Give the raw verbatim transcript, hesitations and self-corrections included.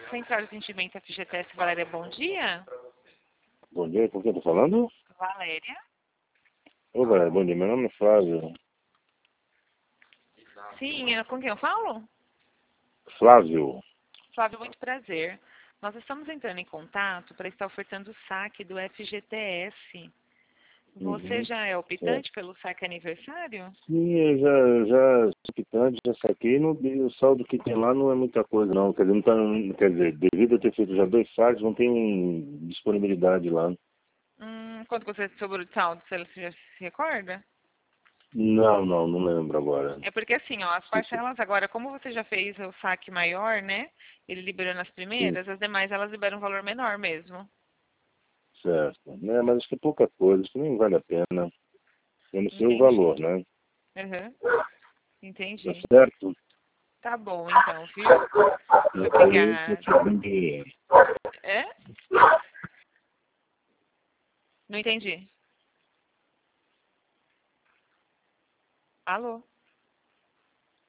Central de Atendimento F G T S, Valéria, bom dia. Bom dia, com quem eu tô falando? Valéria. Ô, galera, bom dia, meu nome é Flávio. Sim, é com quem eu falo? Flávio. Flávio, muito prazer. Nós estamos entrando em contato para estar ofertando o saque do F G T S. Você Uhum. já é optante Certo. pelo saque aniversário? Sim, eu já, já sou quitante, já saquei, não, e o saldo que tem lá não é muita coisa, não. Quer dizer, não tá, quer dizer, devido a ter feito já dois saques, não tem disponibilidade lá. Hum, quanto você sobrou de saldo, você já se recorda? Não, não, não lembro agora. É porque assim, ó, as Sim, sim. parcelas agora, como você já fez o saque maior, né? Ele liberou nas Sim, primeiras, as demais elas liberam um valor menor mesmo. certo. É, mas acho que é pouca coisa, isso nem vale a pena. Eu não sei o valor, Entendi. né? Uhum. Tá Entendi. certo? Tá bom, então, viu? Muito E aí, eu te obrigada. mando- É? Não entendi. Alô?